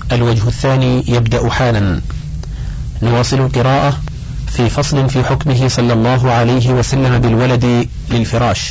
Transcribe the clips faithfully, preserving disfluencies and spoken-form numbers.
الوجه الثاني يبدأ حالا. نواصل القراءة في فصل في حكمه صلى الله عليه وسلم بالولد للفراش.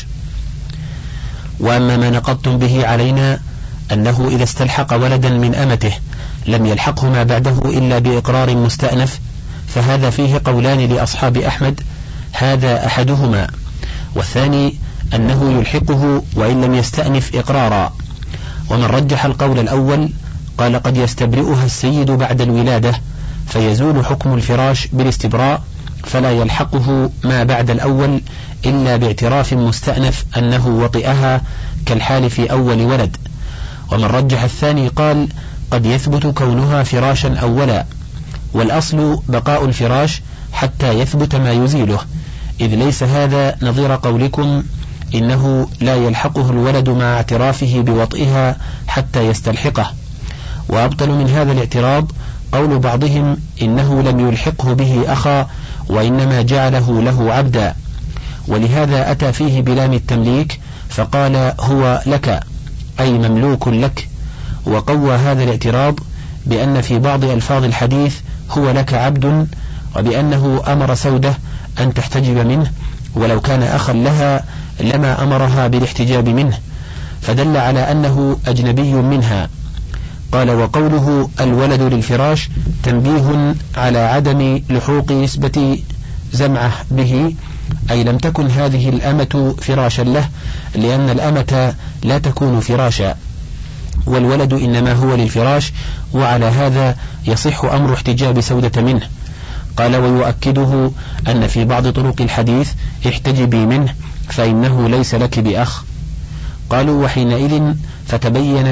وأما ما نقضتم به علينا أنه إذا استلحق ولدا من أمته لم يلحقه ما بعده إلا بإقرار مستأنف، فهذا فيه قولان لأصحاب أحمد، هذا أحدهما، والثاني أنه يلحقه وإن لم يستأنف إقرارا. ومن رجح القول الأول قال قد يستبرئها السيد بعد الولادة فيزول حكم الفراش بالاستبراء، فلا يلحقه ما بعد الأول إلا باعتراف مستأنف أنه وطئها كالحال في أول ولد. ومن رجح الثاني قال قد يثبت كونها فراشا أولا، والأصل بقاء الفراش حتى يثبت ما يزيله، إذ ليس هذا نظير قولكم إنه لا يلحقه الولد مع اعترافه بوطئها حتى يستلحقه. وأبطل من هذا الاعتراض قول بعضهم إنه لم يلحقه به أخا وإنما جعله له عبدا، ولهذا أتى فيه بلام التمليك فقال هو لك أي مملوك لك. وقوى هذا الاعتراض بأن في بعض ألفاظ الحديث هو لك عبد، وبأنه أمر سودة أن تحتجب منه، ولو كان أخا لها لما أمرها بالاحتجاب منه، فدل على أنه أجنبي منها. قال وقوله الولد للفراش تنبيه على عدم لحوق نسبة زمعة به، أي لم تكن هذه الأمة فراشا له، لأن الأمة لا تكون فراشا، والولد إنما هو للفراش، وعلى هذا يصح أمر احتجاب سودة منه. قال ويؤكده أن في بعض طرق الحديث احتجبي منه فإنه ليس لك بأخ. قالوا وحينئذ فتبين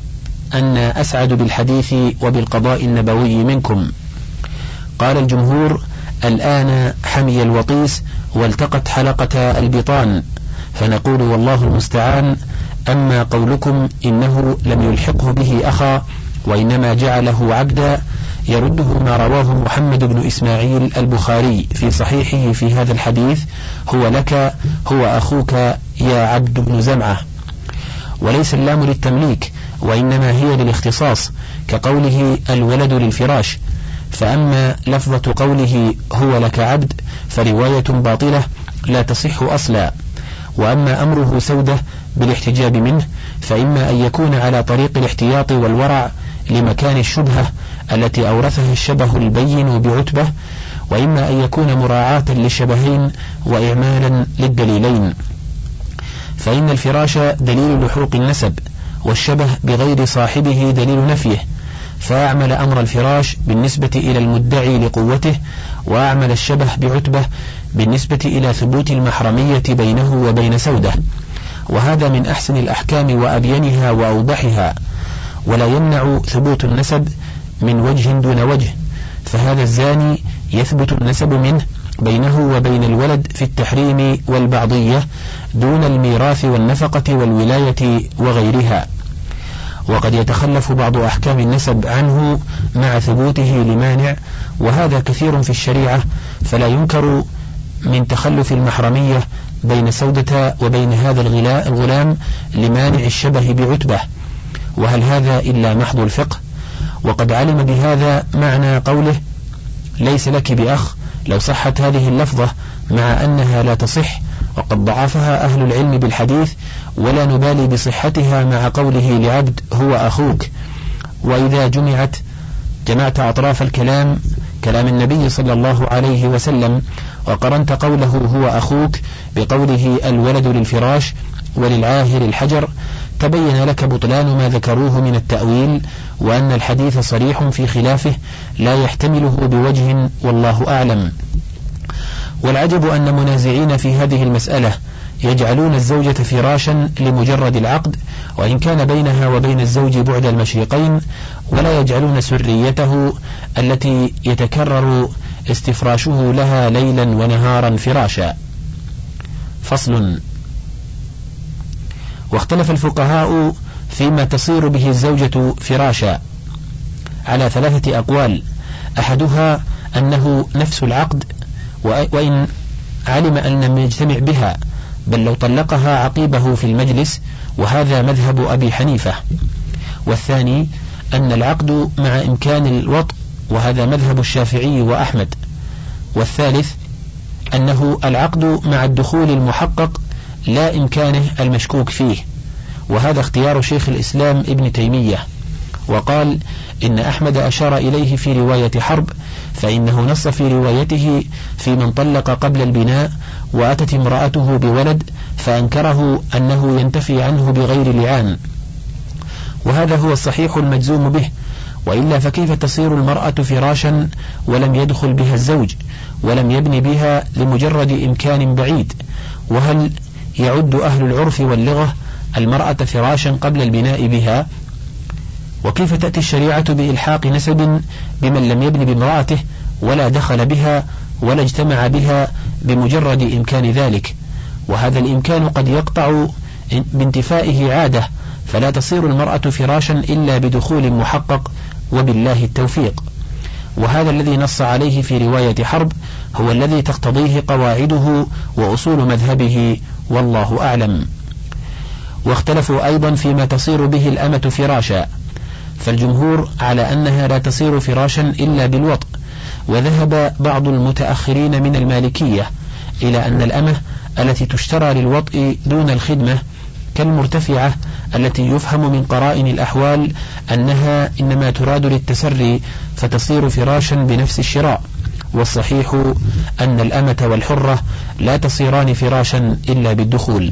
أن أسعد بالحديث وبالقضاء النبوي منكم. قال الجمهور الآن حمي الوطيس والتقت حلقة البطان، فنقول والله المستعان. أما قولكم إنه لم يلحقه به أخا وإنما جعله عبدا يرده ما رواه محمد بن إسماعيل البخاري في صحيحه في هذا الحديث هو لك هو أخوك يا عبد بن زمعة، وليس اللام للتمليك وإنما هي للاختصاص كقوله الولد للفراش. فأما لفظة قوله هو لك عبد فرواية باطلة لا تصح أصلا. وأما أمره سودة بالاحتجاب منه فإما أن يكون على طريق الاحتياط والورع لمكان الشبهة التي أورثها الشبه البين بعتبة، وإما أن يكون مراعاة للشبهين وإعمالا للدليلين. فإن الفراش دليل لحوق النسب، والشبه بغير صاحبه دليل نفيه، فأعمل أمر الفراش بالنسبة إلى المدعي لقوته، وأعمل الشبه بعتبة بالنسبة إلى ثبوت المحرمية بينه وبين سودة، وهذا من أحسن الأحكام وأبينها وأوضحها. ولا يمنع ثبوت النسب من وجه دون وجه، فهذا الزاني يثبت النسب منه بينه وبين الولد في التحريم والبعضية دون الميراث والنفقة والولاية وغيرها. وقد يتخلف بعض أحكام النسب عنه مع ثبوته لمانع، وهذا كثير في الشريعة، فلا ينكر من تخلف المحرمية بين سودة وبين هذا الغلام لمانع الشبه بعتبة، وهل هذا إلا محض الفقه؟ وقد علم بهذا معنى قوله ليس لك بأخ لو صحت هذه اللفظة، مع أنها لا تصح، وقد ضعفها أهل العلم بالحديث، ولا نبالي بصحتها مع قوله لعبد هو أخوك. وإذا جمعت جمعت أطراف الكلام كلام النبي صلى الله عليه وسلم وقرنت قوله هو أخوك بقوله الولد للفراش وللعاهر الحجر، تبين لك بطلان ما ذكروه من التأويل، وأن الحديث صريح في خلافه لا يحتمله بوجه، والله أعلم. والعجب أن منازعين في هذه المسألة يجعلون الزوجة فراشا لمجرد العقد، وإن كان بينها وبين الزوج بعد المشرقين، ولا يجعلون سريته التي يتكرر استفراشه لها ليلا ونهارا فراشا. فصل. واختلف الفقهاء فيما تصير به الزوجة فراشا على ثلاثة أقوال، أحدها أنه نفس العقد وإن علم أن لم يجتمع بها، بل لو طلقها عقيبه في المجلس، وهذا مذهب أبي حنيفة. والثاني أن العقد مع إمكان الوطء، وهذا مذهب الشافعي وأحمد. والثالث أنه العقد مع الدخول المحقق لا إمكانه المشكوك فيه، وهذا اختيار شيخ الإسلام ابن تيمية. وقال إن أحمد أشار إليه في رواية حرب، فإنه نص في روايته في من طلق قبل البناء وأتت امرأته بولد فأنكره أنه ينتفي عنه بغير لعان، وهذا هو الصحيح المجزوم به، وإلا فكيف تصير المرأة فراشا ولم يدخل بها الزوج ولم يبني بها لمجرد إمكان بعيد؟ وهل يعد أهل العرف واللغة المرأة فراشا قبل البناء بها؟ وكيف تأتي الشريعة بإلحاق نسب بمن لم يبن بامرأته ولا دخل بها ولا اجتمع بها بمجرد إمكان ذلك؟ وهذا الإمكان قد يقطع بانتفائه عادة، فلا تصير المرأة فراشا إلا بدخول محقق، وبالله التوفيق. وهذا الذي نص عليه في رواية حرب هو الذي تقتضيه قواعده وأصول مذهبه، والله أعلم. واختلفوا أيضا فيما تصير به الأمة فراشا، فالجمهور على أنها لا تصير فراشا إلا بالوطء، وذهب بعض المتأخرين من المالكية إلى أن الأمة التي تشترى للوطء دون الخدمة كالمرتفعة التي يفهم من قرائن الأحوال أنها إنما تراد للتسري فتصير فراشا بنفس الشراء. والصحيح أن الأمة والحرة لا تصيران فراشا إلا بالدخول.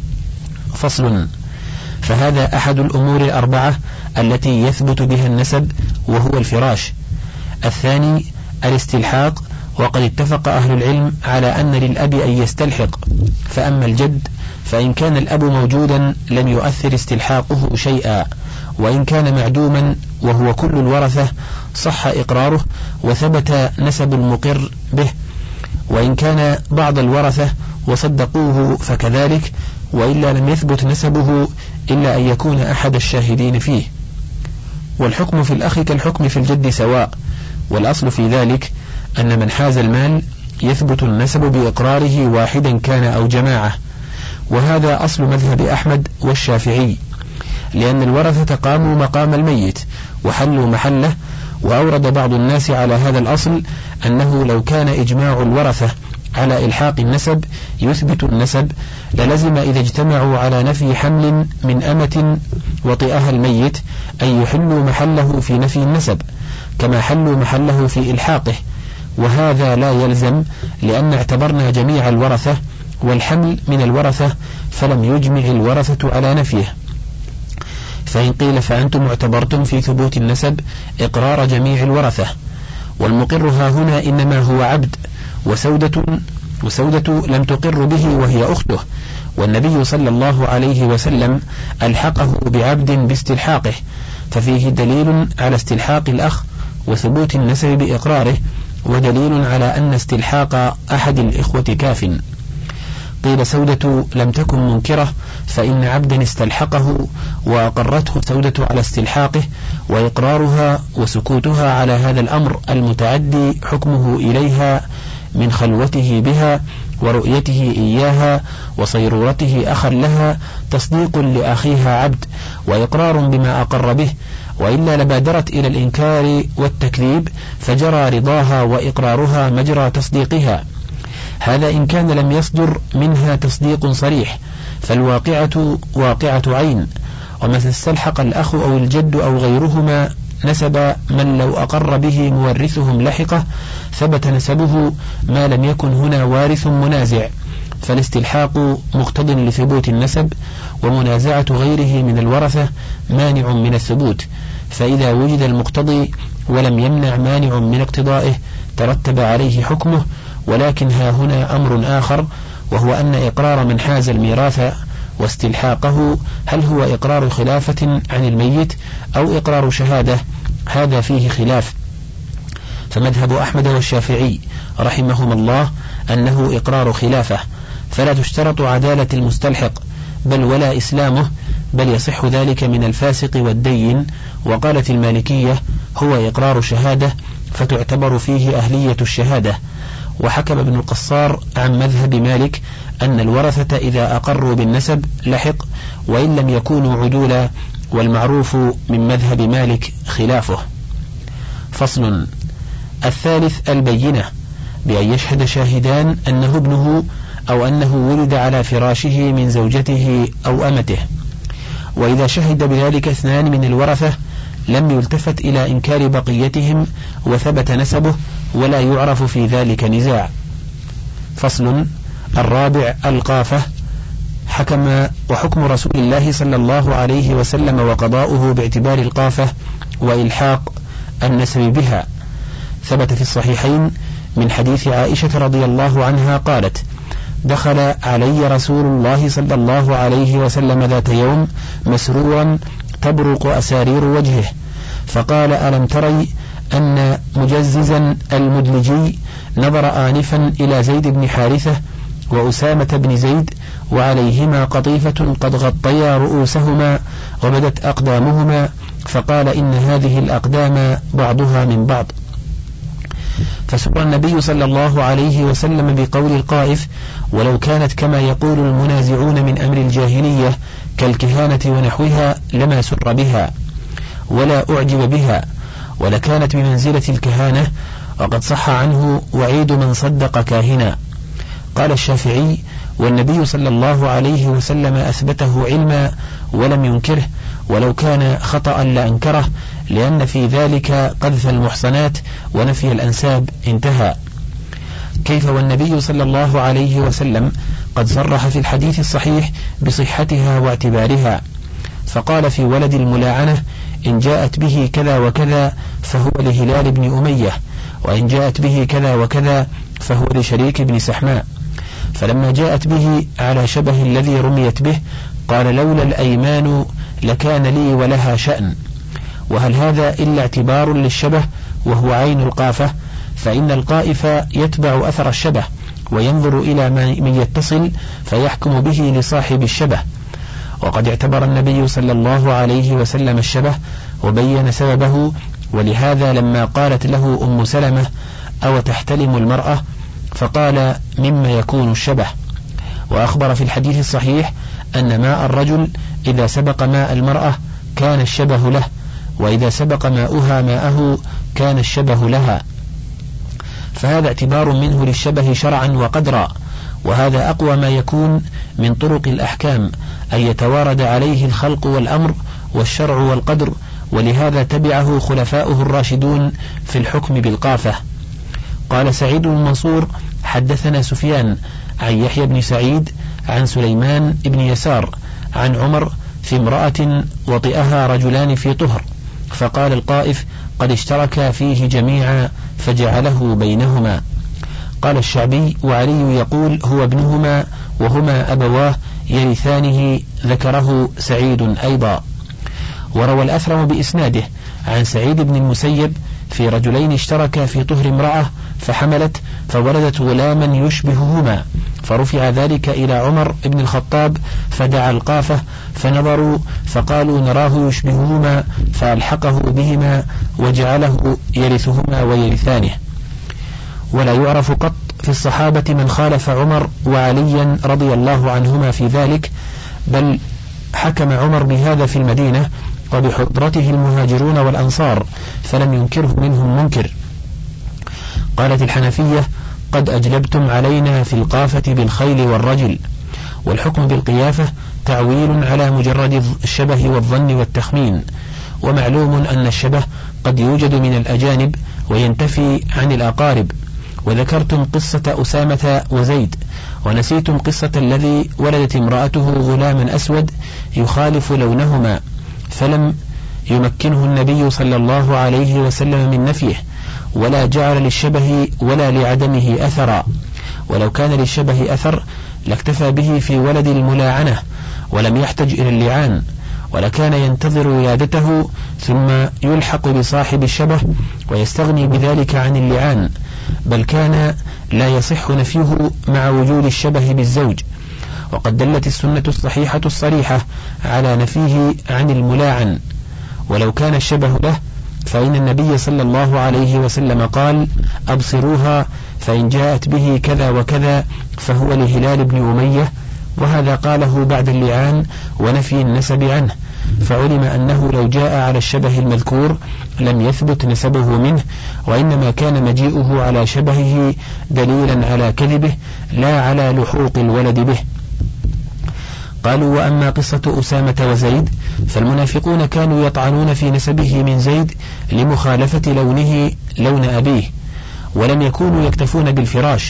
فصل. فهذا أحد الأمور الأربعة التي يثبت بها النسب، وهو الفراش. الثاني الاستلحاق، وقد اتفق أهل العلم على أن للأب أن يستلحق، فأما الجد فإن كان الأب موجودا لم يؤثر استلحاقه شيئا، وإن كان معدوما وهو كل الورثة صح إقراره وثبت نسب المقر به، وإن كان بعض الورثة وصدقوه فكذلك، وإلا لم يثبت نسبه إلا أن يكون أحد الشاهدين فيه. والحكم في الأخ كالحكم في الجد سواء، والأصل في ذلك أن من حاز المال يثبت النسب بإقراره واحدا كان أو جماعة، وهذا أصل مذهب أحمد والشافعي، لأن الورثة قاموا مقام الميت وحلوا محله. وأورد بعض الناس على هذا الأصل أنه لو كان إجماع الورثة على إلحاق النسب يثبت النسب للزم إذا اجتمعوا على نفي حمل من أمة وطئها الميت أن يحلوا محله في نفي النسب كما حلوا محله في إلحاقه، وهذا لا يلزم، لأن اعتبرنا جميع الورثة والحمل من الورثة فلم يجمع الورثة على نفيه. فإن قيل فأنتم اعتبرتم في ثبوت النسب إقرار جميع الورثة، والمقر ها هنا إنما هو عبد، وسودة, وسودة لم تقر به وهي أخته، والنبي صلى الله عليه وسلم ألحقه بعبد باستلحاقه، ففيه دليل على استلحاق الأخ وثبوت النسب بإقراره، ودليل على أن استلحاق أحد الإخوة كاف. قيل سودة لم تكن منكرة، فإن عبدا استلحقه وأقرته سودة على استلحاقه، وإقرارها وسكوتها على هذا الأمر المتعدي حكمه إليها من خلوته بها ورؤيته إياها وصيرورته أخا لها تصديق لأخيها عبد وإقرار بما أقر به، وإلا لبادرت إلى الإنكار والتكذيب فجرى رضاها وإقرارها مجرى تصديقها. هذا إن كان لم يصدر منها تصديق صريح، فالواقعة واقعة عين. ومثل استلحق الأخ أو الجد أو غيرهما نسب من لو أقر به مورثهم لحقه ثبت نسبه ما لم يكن هنا وارث منازع، فالاستلحاق مقتض لثبوت النسب، ومنازعة غيره من الورثة مانع من الثبوت، فإذا وجد المقتضي ولم يمنع مانع من اقتضائه ترتب عليه حكمه. ولكن ها هنا أمر آخر، وهو أن إقرار من حاز الميراث واستلحاقه هل هو إقرار خلافة عن الميت أو إقرار شهادة؟ هذا فيه خلاف. فمذهب أحمد والشافعي رحمهما الله أنه إقرار خلافة، فلا تشترط عدالة المستلحق بل ولا إسلامه، بل يصح ذلك من الفاسق والدين. وقالت المالكية هو إقرار شهادة، فتعتبر فيه أهلية الشهادة. وحكم ابن القصار عن مذهب مالك أن الورثة إذا أقروا بالنسب لحق، وإن لم يكونوا عدولا والمعروف من مذهب مالك خلافه. فصل. الثالث البينة، بأن يشهد شاهدان أنه ابنه أو أنه ولد على فراشه من زوجته أو أمته، وإذا شهد بذلك اثنان من الورثة لم يلتفت إلى إنكار بقيتهم وثبت نسبه ولا يعرف في ذلك نزاع. فصل. الرابع القافة. حكم وحكم رسول الله صلى الله عليه وسلم وقضاؤه باعتبار القافة وإلحاق النسب بها. ثبت في الصحيحين من حديث عائشة رضي الله عنها قالت: دخل علي رسول الله صلى الله عليه وسلم ذات يوم مسرورا تبرق أسارير وجهه، فقال: ألم تري أن مجززا المدلجي نظر آنفا إلى زيد بن حارثة وأسامة بن زيد وعليهما قطيفة قد غطيا رؤوسهما وبدت أقدامهما، فقال: إن هذه الأقدام بعضها من بعض. فسر النبي صلى الله عليه وسلم بقول القائف: ولو كانت كما يقول المنازعون من أمر الجاهلية كالكهانة ونحوها لما سر بها ولا أعجب بها، ولكانت بمنزلة الكهانة، وقد صح عنه وعيد من صدق كاهنا. قال الشافعي: والنبي صلى الله عليه وسلم أثبته علما ولم ينكره، ولو كان خطأ لأنكره، لأن في ذلك قذف المحصنات ونفي الأنساب. انتهى. كيف والنبي صلى الله عليه وسلم قد صرح في الحديث الصحيح بصحتها واعتبارها، فقال في ولد الملاعنة: إن جاءت به كذا وكذا فهو لهلال بن أمية، وإن جاءت به كذا وكذا فهو لشريك بن سحماء. فلما جاءت به على شبه الذي رميت به قال: لولا الأيمان لكان لي ولها شأن. وهل هذا إلا اعتبار للشبه وهو عين القافة؟ فإن القائف يتبع أثر الشبه وينظر إلى من يتصل فيحكم به لصاحب الشبه. وقد اعتبر النبي صلى الله عليه وسلم الشبه وبين سببه، ولهذا لما قالت له أم سلمة: أو تحتلم المرأة؟ فقال: مما يكون الشبه. وأخبر في الحديث الصحيح أن ماء الرجل إذا سبق ماء المرأة كان الشبه له، وإذا سبق ماؤها ماءه كان الشبه لها. فهذا اعتبار منه للشبه شرعا وقدرا، وهذا أقوى ما يكون من طرق الأحكام، أن يتوارد عليه الخلق والأمر والشرع والقدر، ولهذا تبعه خلفاؤه الراشدون في الحكم بالقافة. قال سعيد بن منصور: حدثنا سفيان عن يحيى بن سعيد عن سليمان بن يسار عن عمر في امرأة وطئها رجلان في طهر، فقال القائف: قد اشتركا فيه جميعا فجعله بينهما. قال الشعبي: وعلي يقول هو ابنهما وهما أبواه يرثانه. ذكره سعيد أيضا. وروى الأثرم بإسناده عن سعيد بن المسيب في رجلين اشتركا في طهر امرأة فحملت فولدت غلاما يشبههما، فرفع ذلك إلى عمر بن الخطاب فدعا القافة فنظروا فقالوا: نراه يشبههما، فألحقه بهما وجعله يرثهما ويرثانه. ولا يعرف قط في الصحابة من خالف عمر وعليا رضي الله عنهما في ذلك، بل حكم عمر بهذا في المدينة وبحضرته المهاجرون والأنصار فلم ينكره منهم منكر. قالت الحنفية: قد أجلبتم علينا في القافة بالخيل والرجل. والحكم بالقيافة تعويل على مجرد الشبه والظن والتخمين، ومعلوم أن الشبه قد يوجد من الأجانب وينتفي عن الأقارب. وذكرتم قصة أسامة وزيد، ونسيتم قصة الذي ولدت امرأته غلاما أسود يخالف لونهما، فلم يمكنه النبي صلى الله عليه وسلم من نفيه، ولا جعل للشبه ولا لعدمه أثرا. ولو كان للشبه أثر لاكتفى به في ولد الملاعنة ولم يحتج إلى اللعان، ولكان ينتظر ولادته ثم يلحق بصاحب الشبه ويستغني بذلك عن اللعان، بل كان لا يصح نفيه مع وجود الشبه بالزوج. وقد دلت السنة الصحيحة الصريحة على نفيه عن الملاعن. ولو كان الشبه له فإن النبي صلى الله عليه وسلم قال: أبصروها، فإن جاءت به كذا وكذا فهو لهلال بن أمية. وهذا قاله بعد اللعان ونفي النسب عنه، فعلم أنه لو جاء على الشبه المذكور لم يثبت نسبه منه، وإنما كان مجيئه على شبهه دليلا على كذبه لا على لحوق الولد به. قالوا: وأما قصة أسامة وزيد فالمنافقون كانوا يطعنون في نسبه من زيد لمخالفة لونه لون أبيه، ولم يكونوا يكتفون بالفراش،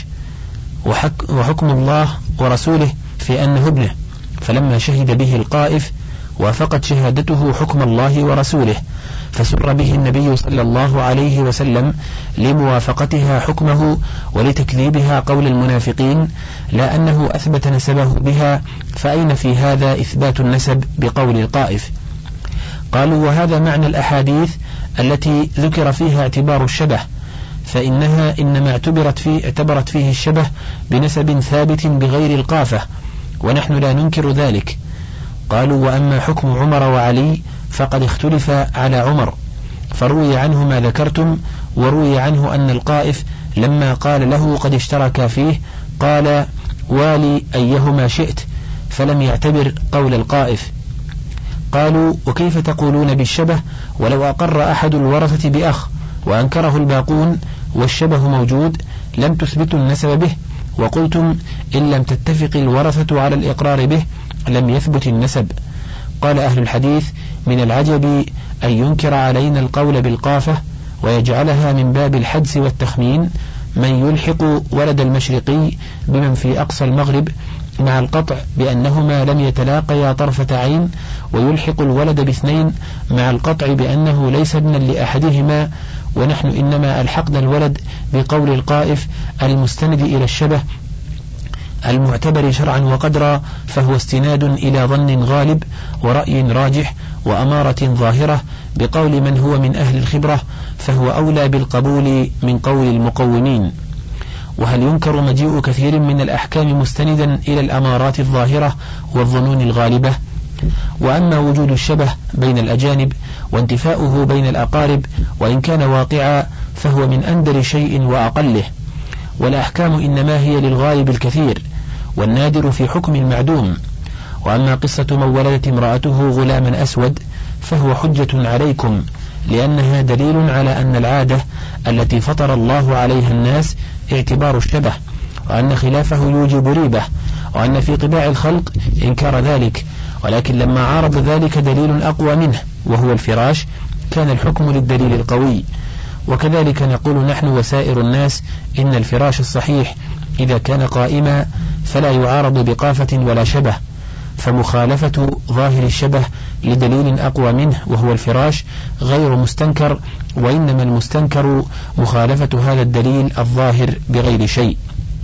وحكم الله ورسوله في أنه ابنه، فلما شهد به القائف وافقت شهادته حكم الله ورسوله، فسر به النبي صلى الله عليه وسلم لموافقتها حكمه ولتكذيبها قول المنافقين، لا أنه أثبت نسبه بها، فأين في هذا إثبات النسب بقول القائف؟ قالوا: وهذا معنى الأحاديث التي ذكر فيها اعتبار الشبه، فإنها إنما اعتبرت فيه, اعتبرت فيه الشبه بنسب ثابت بغير القافة، ونحن لا ننكر ذلك. قالوا: وأما حكم عمر وعلي فقد اختلف على عمر، فروي عنه ما ذكرتم، وروي عنه أن القائف لما قال له قد اشترك فيه قال: والي أيهما شئت، فلم يعتبر قول القائف. قالوا: وكيف تقولون بالشبه ولو أقر أحد الورثة بأخ وأنكره الباقون والشبه موجود لم تثبتوا النسب به، وقلتم إن لم تتفق الورثة على الإقرار به لم يثبت النسب. قال أهل الحديث: من العجب أن ينكر علينا القول بالقافة ويجعلها من باب الحدس والتخمين، من يلحق ولد المشرقي بمن في أقصى المغرب مع القطع بأنهما لم يتلاقيا طرفة عين، ويلحق الولد باثنين مع القطع بأنه ليس ابنا لأحدهما، ونحن إنما ألحقنا الولد بقول القائف المستند إلى الشبه المعتبر شرعا وقدرا، فهو استناد إلى ظن غالب ورأي راجح وأمارة ظاهرة بقول من هو من أهل الخبرة، فهو أولى بالقبول من قول المقومين. وهل ينكر مجيء كثير من الأحكام مستندا إلى الأمارات الظاهرة والظنون الغالبة؟ وأما وجود الشبه بين الأجانب وانتفاؤه بين الأقارب وإن كان واقعا فهو من أندر شيء وأقله، والأحكام إنما هي للغالب الكثير والنادر في حكم المعدوم. وأما قصة من ولدت امرأته غلاما أسود فهو حجة عليكم، لأنها دليل على أن العادة التي فطر الله عليها الناس اعتبار الشبه، وأن خلافه يوجب ريبة، وأن في طباع الخلق إنكار ذلك، ولكن لما عارض ذلك دليل أقوى منه وهو الفراش كان الحكم للدليل القوي. وكذلك نقول نحن وسائر الناس إن الفراش الصحيح إذا كان قائما فلا يعارض بقافة ولا شبه، فمخالفة ظاهر الشبه لدليل أقوى منه وهو الفراش غير مستنكر، وإنما المستنكر مخالفة هذا الدليل الظاهر بغير شيء.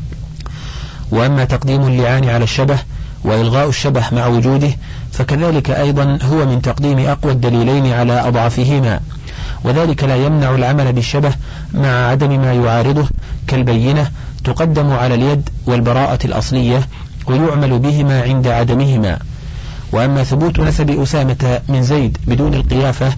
وأما تقديم اللعان على الشبه وإلغاء الشبه مع وجوده فكذلك أيضا هو من تقديم أقوى الدليلين على أضعفهما، وذلك لا يمنع العمل بالشبه مع عدم ما يعارضه كالبينة تقدم على اليد والبراءة الأصلية ويعمل بهما عند عدمهما. وأما ثبوت نسب أسامة من زيد بدون القيافة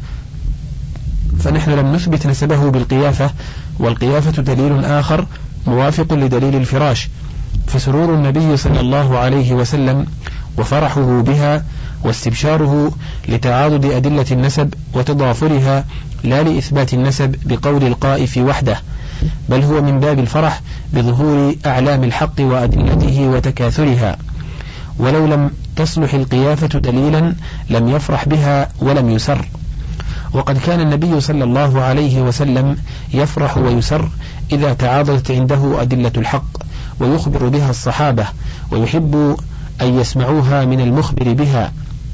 فنحن لم نثبت نسبه بالقيافة، والقيافة دليل آخر موافق لدليل الفراش، فسرور النبي صلى الله عليه وسلم وفرحه بها واستبشاره لتعاضد أدلة النسب وتضافرها لا لإثبات النسب بقول القائف وحده، بل هو من باب الفرح بظهور أعلام الحق وأدلته وتكاثرها. ولو لم تصلح القيافة دليلا لم يفرح بها ولم يسر. وقد كان النبي صلى الله عليه وسلم يفرح ويسر إذا تعاضدت عنده أدلة الحق ويخبر بها الصحابة، ويحب أن يسمعوها من المخبر بها،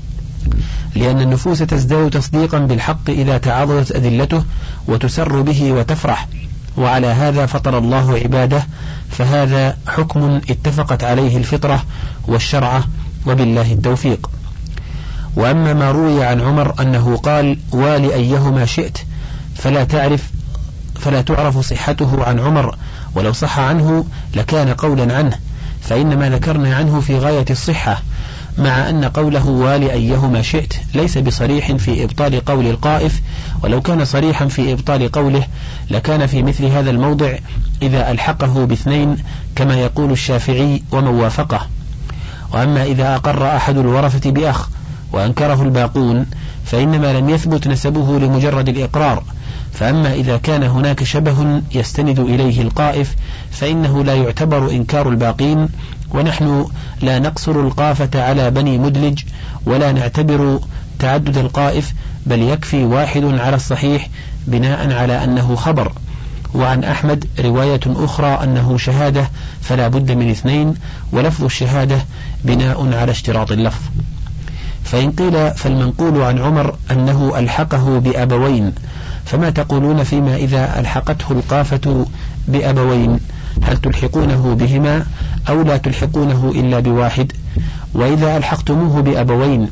لأن النفوس تزداد تصديقا بالحق إذا تعاضدت أدلته وتسر به وتفرح، وعلى هذا فطر الله عباده، فهذا حكم اتفقت عليه الفطرة والشرع، وبالله التوفيق. وأما ما روي عن عمر أنه قال والي أيهما شئت فلا تعرف فلا تعرف صحته عن عمر، ولو صح عنه لكان قولا عنه، فإنما ذكرنا عنه في غاية الصحة، مع أن قوله والي أيهما شئت ليس بصريح في إبطال قول القائف، ولو كان صريحا في إبطال قوله لكان في مثل هذا الموضع إذا ألحقه باثنين كما يقول الشافعي ومن وافقه. وأما إذا أقر أحد الورثة بأخ وأنكره الباقون فإنما لم يثبت نسبه لمجرد الإقرار. فأما إذا كان هناك شبه يستند إليه القائف فإنه لا يعتبر إنكار الباقين، ونحن لا نقصر القافة على بني مدلج ولا نعتبر تعدد القائف، بل يكفي واحد على الصحيح بناء على أنه خبر. وعن أحمد رواية أخرى أنه شهادة فلا بد من اثنين، ولفظ الشهادة بناء على اشتراط اللفظ. فإن قيل فالمنقول عن عمر أنه ألحقه بأبوين، فما تقولون فيما إذا ألحقته القافة بأبوين؟ هل تلحقونه بهما أو لا تلحقونه إلا بواحد؟ وإذا ألحقتموه بأبوين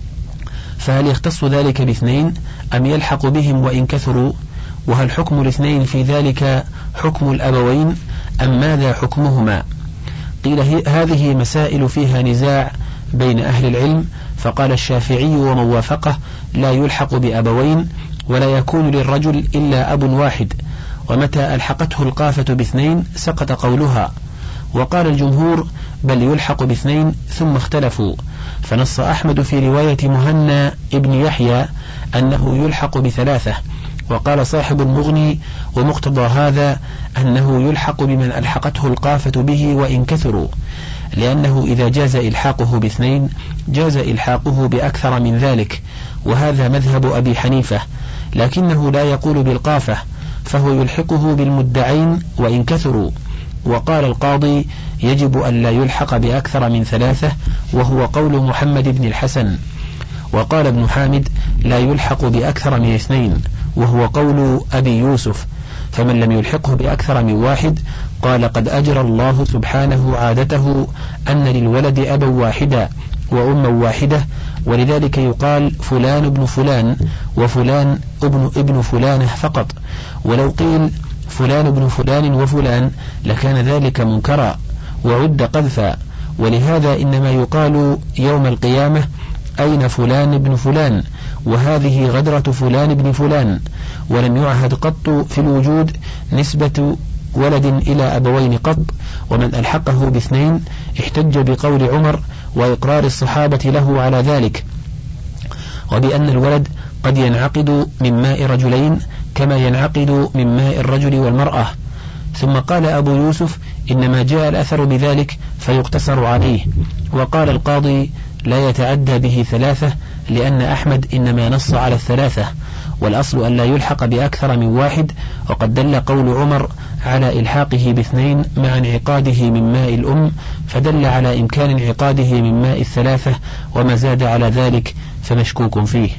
فهل يختص ذلك باثنين أم يلحق بهم وإن كثروا؟ وهل حكم الاثنين في ذلك حكم الأبوين أم ماذا حكمهما؟ قيل هذه مسائل فيها نزاع بين أهل العلم، فقال الشافعي ومن وافقه لا يلحق بأبوين ولا يكون للرجل إلا أب واحد، ومتى ألحقته القافة باثنين سقط قولها. وقال الجمهور بل يلحق باثنين ثم اختلفوا، فنص أحمد في رواية مهنا ابن يحيى أنه يلحق بثلاثة، وقال صاحب المغني ومقتضى هذا أنه يلحق بمن ألحقته القافة به وإن كثروا، لأنه إذا جاز إلحاقه باثنين جاز إلحاقه بأكثر من ذلك، وهذا مذهب أبي حنيفة، لكنه لا يقول بالقافة، فهو يلحقه بالمدعين وإن كثروا. وقال القاضي يجب أن لا يلحق بأكثر من ثلاثة، وهو قول محمد بن الحسن. وقال ابن حامد لا يلحق بأكثر من اثنين، وهو قول أبي يوسف. فمن لم يلحقه بأكثر من واحد قال قد أجرى الله سبحانه عادته أن للولد أبا واحدا وأما واحدة، ولذلك يقال فلان ابن فلان وفلان ابن ابن فلانة فقط. ولو قيل فلان ابن فلان وفلان لكان ذلك منكرا وعد قذفا، ولهذا إنما يقال يوم القيامة أين فلان ابن فلان، وهذه غدرة فلان ابن فلان. ولم يعهد قط في الوجود نسبة ولد إلى أبوين قط. ومن ألحقه باثنين احتج بقول عمر وإقرار الصحابة له على ذلك، وبأن الولد قد ينعقد من ماء رجلين كما ينعقد من ماء الرجل والمرأة. ثم قال أبو يوسف إنما جاء الأثر بذلك فيقتصر عليه. وقال القاضي لا يتعدى به ثلاثة، لأن أحمد إنما نص على الثلاثة، والأصل أن لا يلحق بأكثر من واحد، وقد دل قول عمر على إلحاقه باثنين مع انعقاده من ماء الأم، فدل على إمكان انعقاده من ماء الثلاثة، وما زاد على ذلك فمشكوك فيه.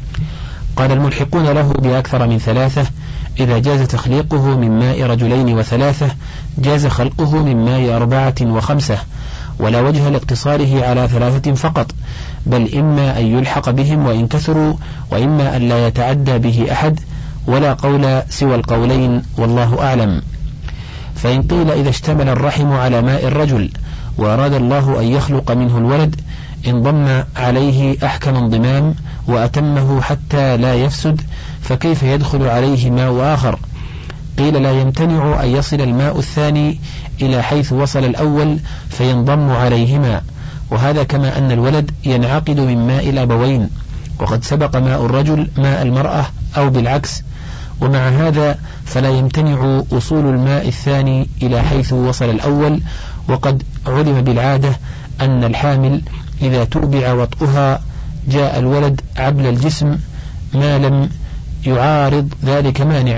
قال الملحقون له بأكثر من ثلاثة إذا جاز تخليقه من ماء رجلين وثلاثة جاز خلقه من ماء أربعة وخمسة، ولا وجه لاقتصاره على ثلاثة فقط، بل إما أن يلحق بهم وإن كثروا، وإما أن لا يتعدى به أحد، ولا قول سوى القولين والله أعلم. فإن قيل إذا اشتمل الرحم على ماء الرجل وأراد الله أن يخلق منه الولد انضم عليه أحكم انضمام وأتمه حتى لا يفسد، فكيف يدخل عليه ماء آخر؟ قيل لا يمتنع أن يصل الماء الثاني إلى حيث وصل الأول فينضم عليهما، وهذا كما أن الولد ينعقد من ماء الأبوين، وقد سبق ماء الرجل ماء المرأة أو بالعكس. ومع هذا فلا يمتنع وصول الماء الثاني إلى حيث وصل الأول، وقد علم بالعادة أن الحامل إذا توبع وطئها جاء الولد عبل الجسم ما لم يعارض ذلك مانع،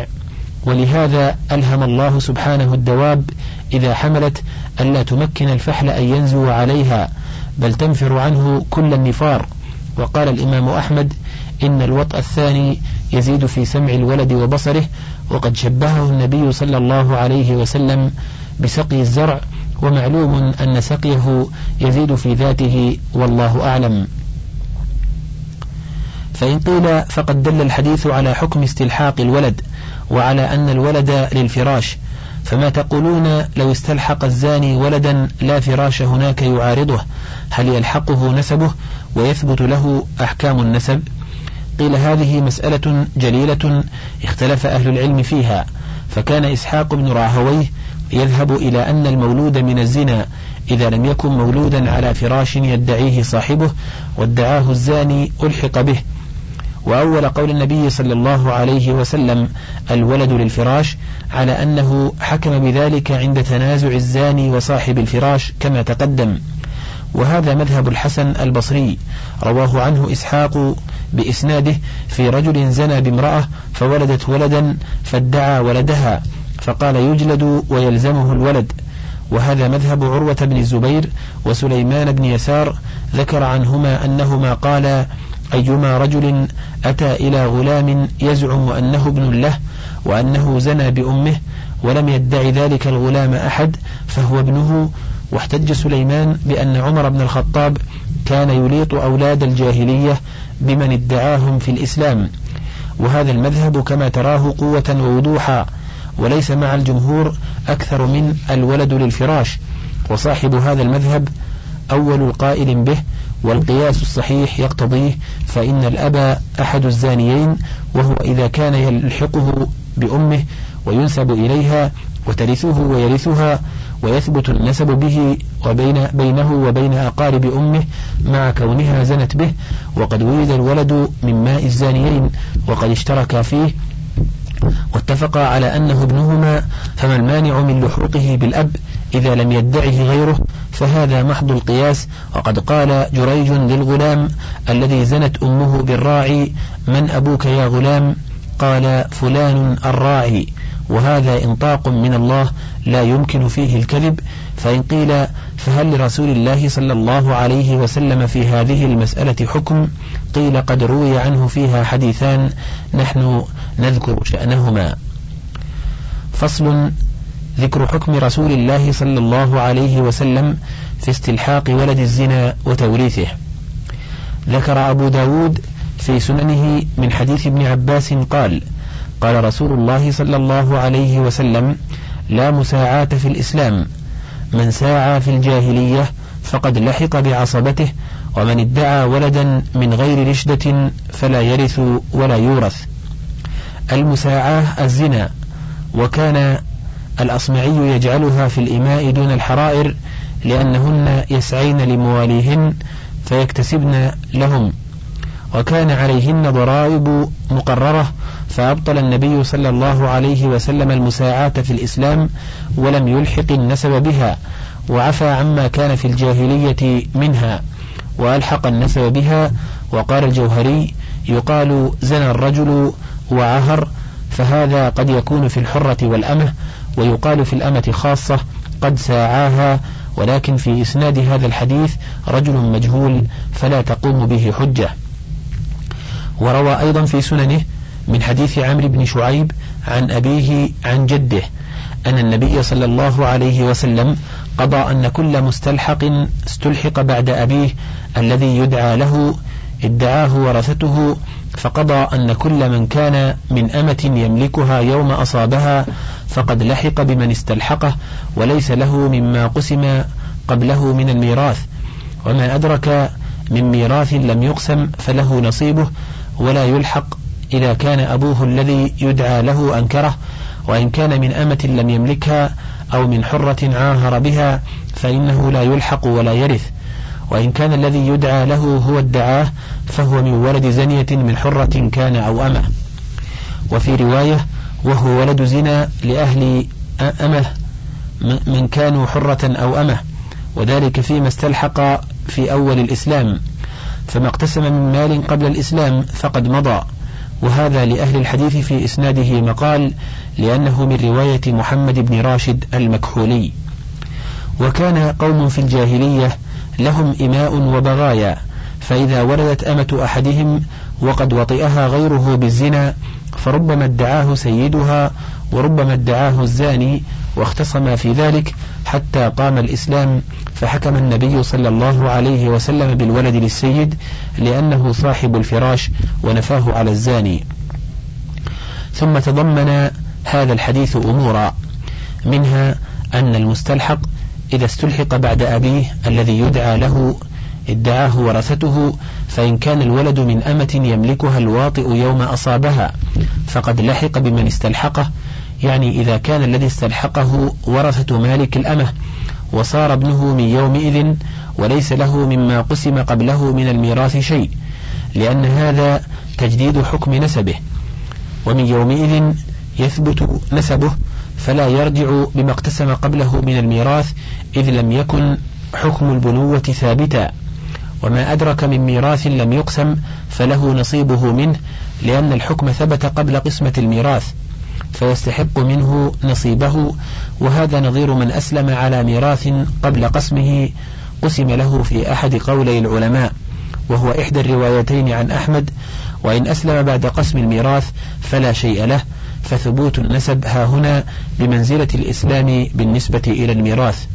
ولهذا ألهم الله سبحانه الدواب إذا حملت ألا تمكن الفحل أن ينزو عليها، بل تنفر عنه كل النفار. وقال الإمام أحمد إن الوطأ الثاني يزيد في سمع الولد وبصره، وقد شبهه النبي صلى الله عليه وسلم بسقي الزرع، ومعلوم أن سقيه يزيد في ذاته والله أعلم. فإن قيل فقد دل الحديث على حكم استلحاق الولد وعلى أن الولد للفراش، فما تقولون لو استلحق الزاني ولدا لا فراش هناك يعارضه، هل يلحقه نسبه ويثبت له أحكام النسب؟ قيل هذه مسألة جليلة اختلف أهل العلم فيها، فكان إسحاق بن راهويه يذهب إلى أن المولود من الزنا إذا لم يكن مولودا على فراش يدعيه صاحبه وادعاه الزاني ألحق به. وأول قول النبي صلى الله عليه وسلم الولد للفراش على أنه حكم بذلك عند تنازع الزاني وصاحب الفراش كما تقدم، وهذا مذهب الحسن البصري، رواه عنه إسحاق بإسناده في رجل زنى بامرأة فولدت ولدا فادعى ولدها فقال يجلد ويلزمه الولد. وهذا مذهب عروة بن الزبير وسليمان بن يسار، ذكر عنهما أنهما قال أيما رجل أتى إلى غلام يزعم أنه ابن له وأنه زنى بأمه ولم يدع ذلك الغلام أحد فهو ابنه. واحتج سليمان بأن عمر بن الخطاب كان يليط أولاد الجاهلية بمن ادعاهم في الإسلام، وهذا المذهب كما تراه قوة ووضوحا، وليس مع الجمهور أكثر من الولد للفراش. وصاحب هذا المذهب أول القائل به، والقياس الصحيح يقتضيه، فإن الأب أحد الزانيين، وهو إذا كان يلحقه بأمه وينسب إليها وترثه ويرثها ويثبت النسب به وبين بينه وبين أقارب أمه مع كونها زنت به، وقد ولد الولد من ماء الزانيين وقد اشتركا فيه واتفقا على أنه ابنهما، فما المانع من لحوقه بالأب إذا لم يدعه غيره؟ فهذا محض القياس. وقد قال جريج للغلام الذي زنت أمه بالراعي من أبوك يا غلام؟ قال فلان الراعي، وهذا إنطاق من الله لا يمكن فيه الكذب. فإن قيل فهل لرسول الله صلى الله عليه وسلم في هذه المسألة حكم؟ قيل قد روي عنه فيها حديثان نحن نذكر شأنهما. فصل: ذكر حكم رسول الله صلى الله عليه وسلم في استلحاق ولد الزنا وتوريثه. ذكر أبو داود في سننه من حديث ابن عباس قال: قال رسول الله صلى الله عليه وسلم: لا مساعاة في الإسلام، من ساعى في الجاهلية فقد لحق بعصبته، ومن ادعى ولدا من غير رشدة فلا يرث ولا يورث. المساعاة الزنا، وكان الأصمعي يجعلها في الإماء دون الحرائر لأنهن يسعين لمواليهن فيكتسبن لهم، وكان عليهن ضرائب مقررة، فأبطل النبي صلى الله عليه وسلم المساعاة في الإسلام ولم يلحق النسب بها، وعفى عما كان في الجاهلية منها وألحق النسب بها. وقال الجوهري: يقال زنى الرجل وعهر، فهذا قد يكون في الحرة والأمة، ويقال في الأمة خاصة قد ساعاها، ولكن في إسناد هذا الحديث رجل مجهول فلا تقوم به حجة. وروى أيضا في سننه من حديث عمرو بن شعيب عن أبيه عن جده أن النبي صلى الله عليه وسلم قضى أن كل مستلحق استلحق بعد أبيه الذي يدعى له ادعاه ورثته، فقضى أن كل من كان من أمة يملكها يوم أصابها فقد لحق بمن استلحقه، وليس له مما قسم قبله من الميراث، وما أدرك من ميراث لم يقسم فله نصيبه، ولا يلحق إذا كان أبوه الذي يدعى له أنكره. وإن كان من أمة لم يملكها أو من حرة عاهر بها فإنه لا يلحق ولا يرث. وإن كان الذي يدعى له هو ادعاه فهو من ولد زنية من حرة كان أو أمة. وفي رواية: وهو ولد زنا لأهل أمه من كانوا حرة أو أمة، وذلك فيما استلحق في أول الإسلام، فما اقتسم من مال قبل الإسلام فقد مضى. وهذا لأهل الحديث في إسناده مقال، لأنه من رواية محمد بن راشد المكحولي. وكان قوم في الجاهلية لهم إماء وبغايا، فإذا ولدت أمة أحدهم وقد وطئها غيره بالزنا فربما ادعاه سيدها وربما ادعاه الزاني، واختصما في ذلك حتى قام الإسلام، فحكم النبي صلى الله عليه وسلم بالولد للسيد لأنه صاحب الفراش ونفاه على الزاني. ثم تضمن هذا الحديث أمورا، منها أن المستلحق إذا استلحق بعد أبيه الذي يدعى له ادعاه ورثته، فإن كان الولد من أمة يملكها الواطئ يوم أصابها فقد لحق بمن استلحقه، يعني إذا كان الذي استلحقه ورثة مالك الأمة، وصار ابنه من يومئذ وليس له مما قسم قبله من الميراث شيء، لأن هذا تجديد حكم نسبه، ومن يومئذ يثبت نسبه فلا يرجع بما اقتسم قبله من الميراث، إذ لم يكن حكم البنوة ثابتا، وما أدرك من ميراث لم يقسم فله نصيبه منه، لأن الحكم ثبت قبل قسمة الميراث فيستحق منه نصيبه. وهذا نظير من أسلم على ميراث قبل قسمه قسم له في أحد قولي العلماء، وهو إحدى الروايتين عن أحمد، وإن أسلم بعد قسم الميراث فلا شيء له، فثبوت النسب ها هنا بمنزلة الإسلام بالنسبة إلى الميراث.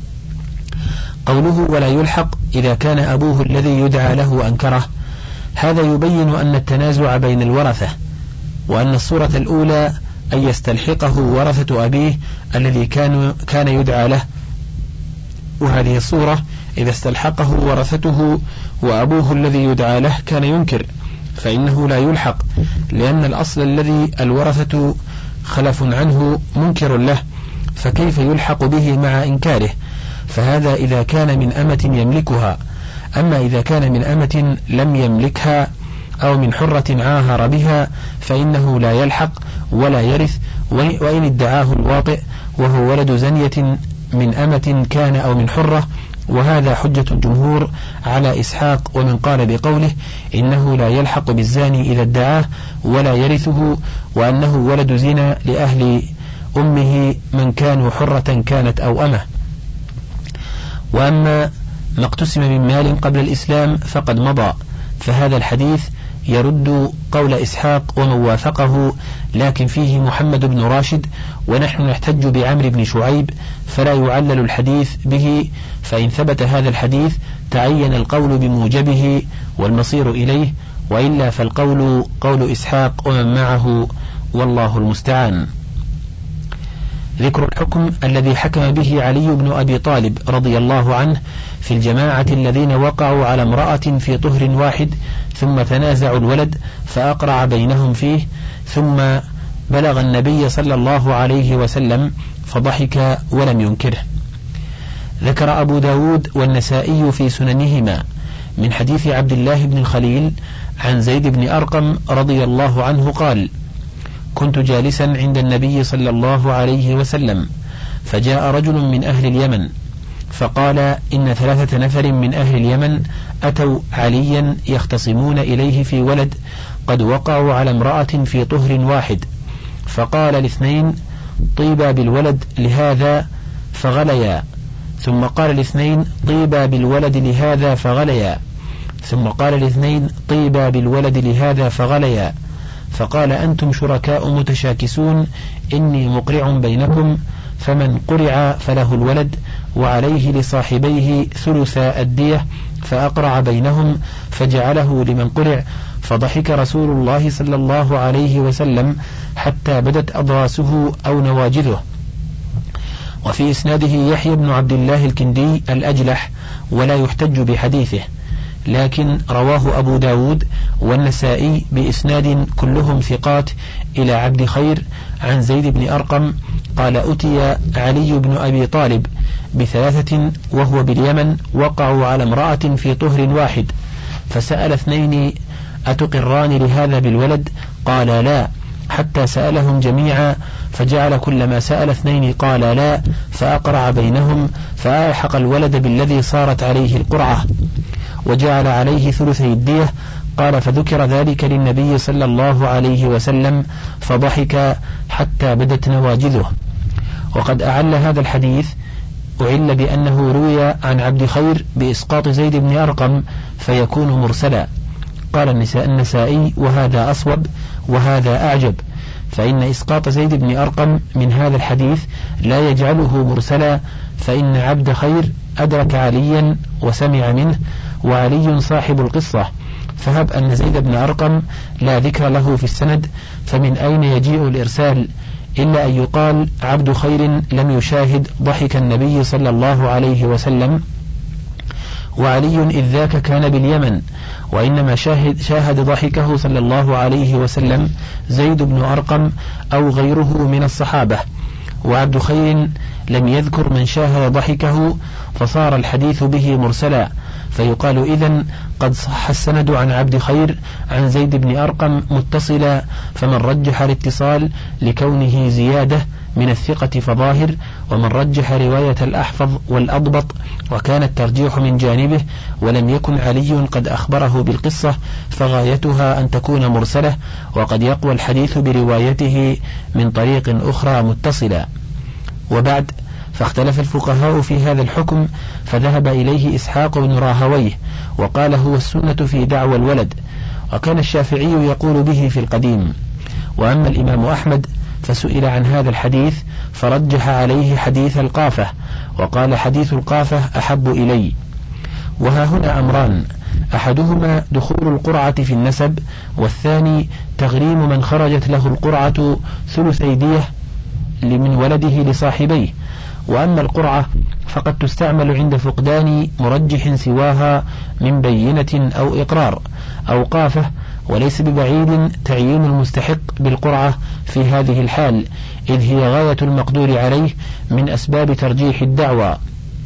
قوله ولا يلحق إذا كان أبوه الذي يدعى له أنكره، هذا يبين أن التنازع بين الورثة، وأن الصورة الأولى أن يستلحقه ورثة أبيه الذي كان كان يدعى له، وهذه الصورة إذا استلحقه ورثته وأبوه الذي يدعى له كان ينكر، فإنه لا يلحق، لأن الأصل الذي الورثة خلف عنه منكر له، فكيف يلحق به مع إنكاره؟ فهذا إذا كان من أمة يملكها، أما إذا كان من أمة لم يملكها أو من حرة عاهر بها فإنه لا يلحق ولا يرث، وإن ادعاه الواطئ وهو ولد زنية من أمة كان أو من حرة. وهذا حجة الجمهور على إسحاق، ومن قال بقوله إنه لا يلحق بالزاني إذا ادعاه ولا يرثه، وأنه ولد زنا لأهل أمه من كانوا حرة كانت أو أمه. وأما ما اقتسم من مال قبل الإسلام فقد مضى، فهذا الحديث يرد قول إسحاق ومن وافقه، لكن فيه محمد بن راشد، ونحن نحتج بعمر بن شعيب، فلا يعلل الحديث به، فإن ثبت هذا الحديث تعين القول بموجبه والمصير إليه، وإلا فالقول قول إسحاق ومن معه، والله المستعان. ذكر الحكم الذي حكم به علي بن أبي طالب رضي الله عنه في الجماعة الذين وقعوا على امرأة في طهر واحد ثم تنازعوا الولد فأقرع بينهم فيه، ثم بلغ النبي صلى الله عليه وسلم فضحك ولم ينكره. ذكر أبو داود والنسائي في سننهما من حديث عبد الله بن الخليل عن زيد بن أرقم رضي الله عنه قال: كنت جالسا عند النبي صلى الله عليه وسلم، فجاء رجل من أهل اليمن فقال: إن ثلاثة نفر من أهل اليمن أتوا عليا يختصمون إليه في ولد قد وقعوا على امرأة في طهر واحد، فقال الاثنين: طيبا بالولد لهذا فغليا، ثم قال الاثنين: طيبا بالولد لهذا فغليا، ثم قال الاثنين: طيبا بالولد لهذا فغليا، فقال: أنتم شركاء متشاكسون، إني مقرع بينكم، فمن قرع فله الولد وعليه لصاحبيه ثلث الدية، فأقرع بينهم فجعله لمن قرع، فضحك رسول الله صلى الله عليه وسلم حتى بدت أضراسه أو نواجذه. وفي إسناده يحيى بن عبد الله الكندي الأجلح، ولا يحتج بحديثه، لكن رواه أبو داود والنسائي بإسناد كلهم ثقات إلى عبد خير عن زيد بن أرقم قال: أتي علي بن أبي طالب بثلاثة وهو باليمن وقعوا على امرأة في طهر واحد، فسأل اثنين: أتقران لهذا بالولد؟ قال: لا، حتى سألهم جميعا، فجعل كلما سأل اثنين قال لا، فأقرع بينهم فألحق الولد بالذي صارت عليه القرعة، وجعل عليه ثلثي الدية. قال: فذكر ذلك للنبي صلى الله عليه وسلم فضحك حتى بدت نواجذه. وقد أعل هذا الحديث أعل بأنه روي عن عبد خير بإسقاط زيد بن أرقم فيكون مرسلا. قال النسائي: وهذا أصوب وهذا أعجب، فإن إسقاط زيد بن أرقم من هذا الحديث لا يجعله مرسلا، فإن عبد خير أدرك عليا وسمع منه، وعلي صاحب القصة، فهب أن زيد بن أرقم لا ذكر له في السند، فمن أين يجيء الإرسال؟ إلا أن يقال عبد خير لم يشاهد ضحك النبي صلى الله عليه وسلم، وعلي إذ ذاك كان باليمن، وإنما شاهد, شاهد ضحكه صلى الله عليه وسلم زيد بن أرقم أو غيره من الصحابة. وعبد خير لم يذكر من شاهد ضحكه فصار الحديث به مرسلا، فيقال إذن قد صح السند عن عبد خير عن زيد بن أرقم متصلا، فمن رجح الاتصال لكونه زيادة من الثقة فظاهر، ومن رجح رواية الأحفظ والأضبط وكان الترجيح من جانبه ولم يكن علي قد أخبره بالقصة فغايتها أن تكون مرسلة، وقد يقوى الحديث بروايته من طريق أخرى متصلة. وبعد، فاختلف الفقهاء في هذا الحكم، فذهب إليه إسحاق بن راهويه وقال هو السنة في دعوى الولد، وكان الشافعي يقول به في القديم. وأما الإمام أحمد فسئل عن هذا الحديث فرجح عليه حديث القافة، وقال حديث القافة أحب إلي. وها هنا أمران، أحدهما دخول القرعة في النسب، والثاني تغريم من خرجت له القرعة ثلثي دية من ولده لصاحبيه. وأما القرعة فقد تستعمل عند فقدان مرجح سواها من بينة أو إقرار أو قافة، وليس ببعيد تعيين المستحق بالقرعة في هذه الحال، إذ هي غاية المقدور عليه من أسباب ترجيح الدعوى.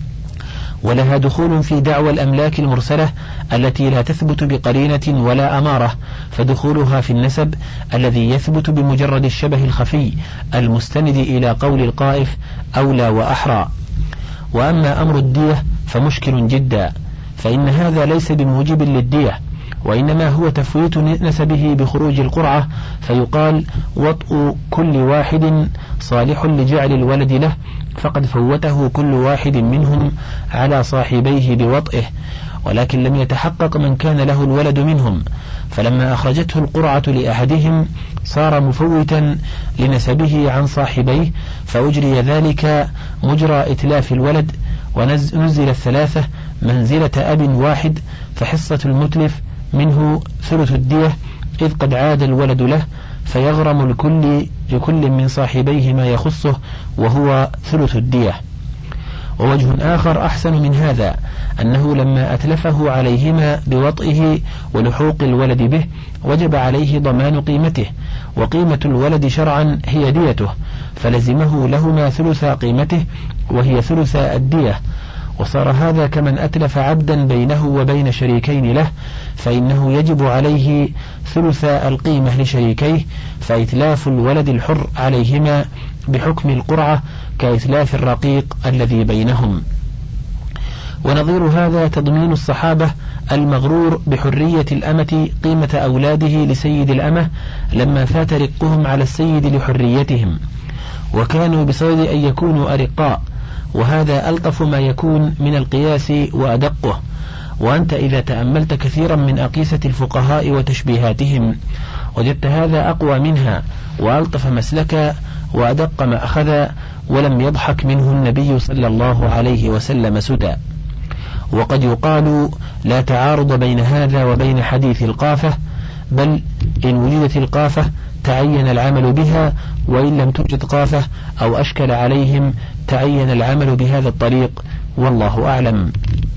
ولها دخول في دعوى الأملاك المرسلة التي لا تثبت بقرينة ولا أمارة، فدخولها في النسب الذي يثبت بمجرد الشبه الخفي المستند إلى قول القائف أولى وأحرى. وأما أمر الدية فمشكل جدا، فإن هذا ليس بموجب للدية، وإنما هو تفويت نسبه بخروج القرعة، فيقال وطء كل واحد صالح لجعل الولد له، فقد فوته كل واحد منهم على صاحبيه بوطئه، ولكن لم يتحقق من كان له الولد منهم، فلما أخرجته القرعة لأحدهم صار مفوتا لنسبه عن صاحبيه، فأجري ذلك مجرى إتلاف الولد، ونزل الثلاثة منزلة أب واحد، فحصة المتلف منه ثلث الدية، إذ قد عاد الولد له، فيغرم لكل, لكل من صاحبيه ما يخصه وهو ثلث الدية. ووجه آخر أحسن من هذا أنه لما أتلفه عليهما بوطئه ولحوق الولد به وجب عليه ضمان قيمته، وقيمة الولد شرعا هي ديته، فلزمه لهما ثلث قيمته وهي ثلث الدية. وصار هذا كمن أتلف عبدا بينه وبين شريكين له، فإنه يجب عليه ثلث القيمة لشريكيه، فإتلاف الولد الحر عليهما بحكم القرعة كإتلاف الرقيق الذي بينهم. ونظير هذا تضمين الصحابة المغرور بحرية الأمة قيمة أولاده لسيد الأمة لما فات رقهم على السيد لحريتهم، وكانوا بصدد أن يكونوا أرقاء، وهذا ألطف ما يكون من القياس وأدقه. وأنت إذا تأملت كثيرا من أقيسة الفقهاء وتشبيهاتهم وجدت هذا أقوى منها وألطف مسلكا وأدق ما أخذ، ولم يضحك منه النبي صلى الله عليه وسلم سدى. وقد يقال لا تعارض بين هذا وبين حديث القافة، بل إن وجدت القافة تعين العمل بها، وإن لم توجد قافة أو أشكل عليهم تعين العمل بهذا الطريق، والله أعلم.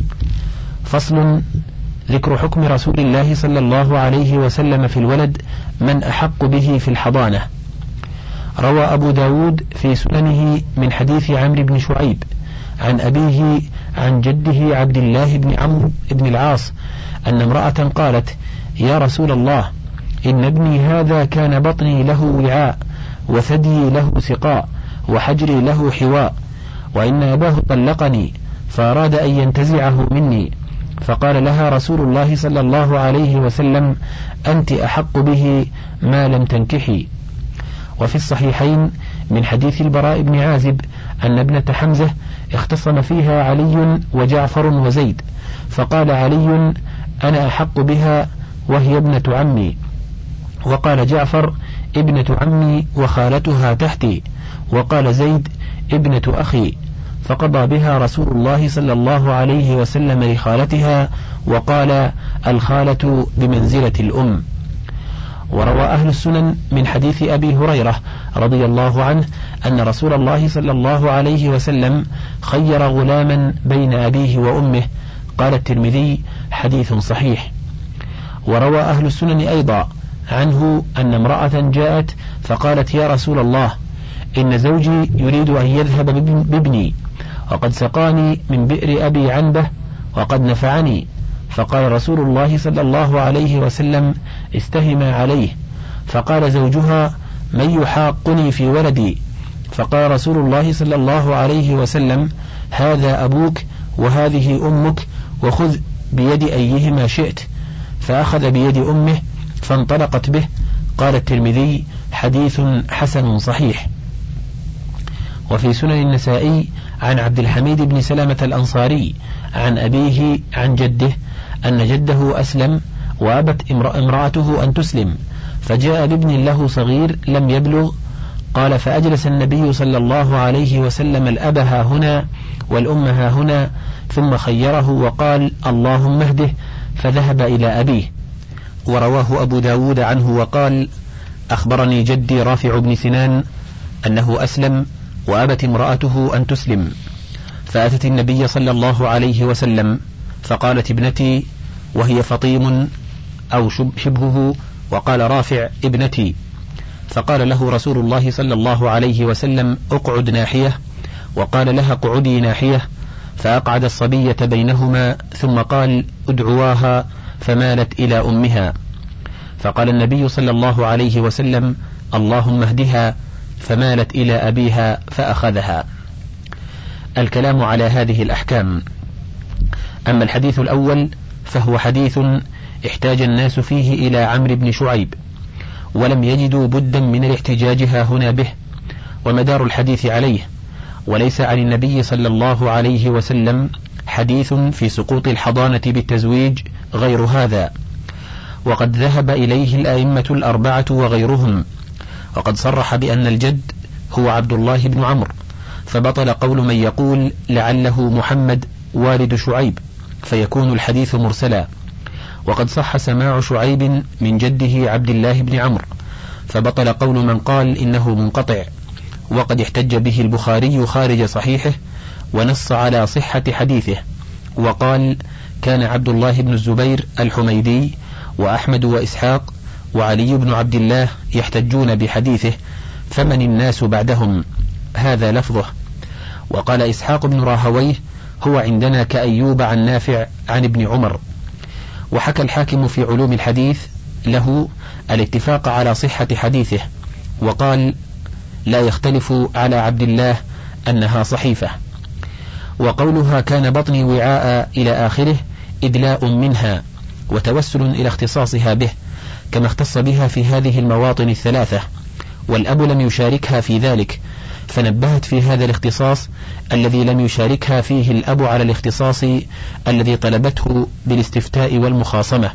فصل. ذكر حكم رسول الله صلى الله عليه وسلم في الولد من أحق به في الحضانة. روى أبو داود في سننه من حديث عمرو بن شعيب عن أبيه عن جده عبد الله بن عمرو بن العاص أن امرأة قالت: يا رسول الله، إن ابني هذا كان بطني له وعاء، وثدي له سقاء، وحجري له حواء، وإن أباه طلقني فأراد أن ينتزعه مني، فقال لها رسول الله صلى الله عليه وسلم: أنت أحق به ما لم تنكحي. وفي الصحيحين من حديث البراء بن عازب أن ابنة حمزة اختصم فيها علي وجعفر وزيد، فقال علي: أنا أحق بها وهي ابنة عمي، وقال جعفر: ابنة عمي وخالتها تحتي، وقال زيد: ابنة أخي، فقضى بها رسول الله صلى الله عليه وسلم لخالتها، وقال: الخالة بمنزلة الأم. وروى أهل السنن من حديث أبي هريرة رضي الله عنه أن رسول الله صلى الله عليه وسلم خير غلاما بين أبيه وأمه. قال الترمذي: حديث صحيح. وروى أهل السنن أيضا عنه أن امرأة جاءت فقالت: يا رسول الله، إن زوجي يريد أن يذهب بابني وقد سقاني من بئر أبي عنبة وقد نفعني. فقال رسول الله صلى الله عليه وسلم استهما عليه. فقال زوجها من يحاقني في ولدي؟ فقال رسول الله صلى الله عليه وسلم هذا أبوك وهذه أمك وخذ بيد أيهما شئت. فأخذ بيد أمه فانطلقت به. قال الترمذي حديث حسن صحيح. وفي سنن النسائي عن عبد الحميد بن سلمة الأنصاري عن أبيه عن جده أن جده أسلم وأبت امرأته أن تسلم، فجاء بابن له صغير لم يبلغ. قال فأجلس النبي صلى الله عليه وسلم الأب ها هنا والأم ها هنا، ثم خيره وقال اللهم اهده، فذهب إلى أبيه. ورواه أبو داود عنه وقال أخبرني جدي رافع بن سنان أنه أسلم وأبت امرأته أن تسلم، فأتت النبي صلى الله عليه وسلم فقالت ابنتي، وهي فطيم أو شبهه، وقال رافع ابنتي. فقال له رسول الله صلى الله عليه وسلم اقعد ناحية، وقال لها اقعدي ناحية، فأقعد الصبية بينهما ثم قال ادعواها، فمالت إلى أمها. فقال النبي صلى الله عليه وسلم اللهم اهدها، فمالت إلى أبيها فأخذها. الكلام على هذه الأحكام. أما الحديث الأول فهو حديث احتاج الناس فيه إلى عمرو بن شعيب، ولم يجدوا بدا من الاحتجاج ها هنا به، ومدار الحديث عليه، وليس عن النبي صلى الله عليه وسلم حديث في سقوط الحضانة بالتزويج غير هذا، وقد ذهب إليه الأئمة الأربعة وغيرهم، وقد صرح بأن الجد هو عبد الله بن عمرو، فبطل قول من يقول لعله محمد والد شعيب، فيكون الحديث مرسلا. وقد صح سماع شعيب من جده عبد الله بن عمرو، فبطل قول من قال إنه منقطع، وقد احتج به البخاري خارج صحيحه ونص على صحة حديثه، وقال كان عبد الله بن الزبير الحميدي وأحمد وإسحاق وعلي بن عبد الله يحتجون بحديثه، فمن الناس بعدهم؟ هذا لفظه. وقال إسحاق بن راهويه هو عندنا كأيوب عن نافع عن ابن عمر. وحكى الحاكم في علوم الحديث له الاتفاق على صحة حديثه، وقال لا يختلف على عبد الله أنها صحيفة. وقولها كان بطني وعاء إلى آخره إدلاء منها وتوسل إلى اختصاصها به، كما اختص بها في هذه المواطن الثلاثة، والأب لم يشاركها في ذلك، فنبهت في هذا الاختصاص الذي لم يشاركها فيه الأب على الاختصاص الذي طلبته بالاستفتاء والمخاصمة.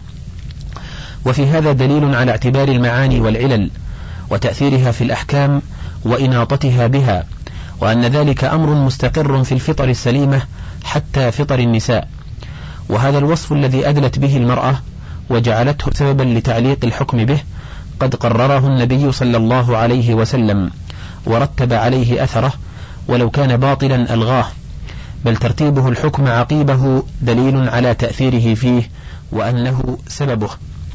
وفي هذا دليل على اعتبار المعاني والعلل وتأثيرها في الأحكام وإناطتها بها، وأن ذلك أمر مستقر في الفطر السليمة حتى فطر النساء. وهذا الوصف الذي أدلت به المرأة وجعلته سببا لتعليق الحكم به قد قرره النبي صلى الله عليه وسلم ورتب عليه أثره، ولو كان باطلا ألغاه، بل ترتيبه الحكم عقيبه دليل على تأثيره فيه وأنه سببه.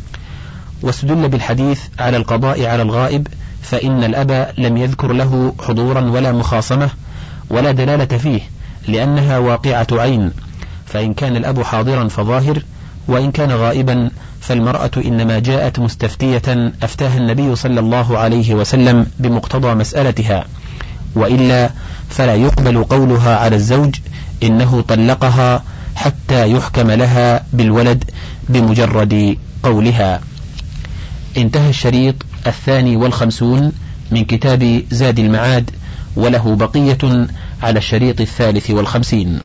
واستدل بالحديث على القضاء على الغائب، فإن الأب لم يذكر له حضورا ولا مخاصمة ولا دلالة فيه، لأنها واقعة عين، فإن كان الأب حاضرا فظاهر، وإن كان غائبا فالمرأة إنما جاءت مستفتية أفتاها النبي صلى الله عليه وسلم بمقتضى مسألتها، وإلا فلا يقبل قولها على الزوج إنه طلقها حتى يحكم لها بالولد بمجرد قولها. انتهى الشريط الثاني والخمسون من كتاب زاد المعاد، وله بقية على الشريط الثالث والخمسين.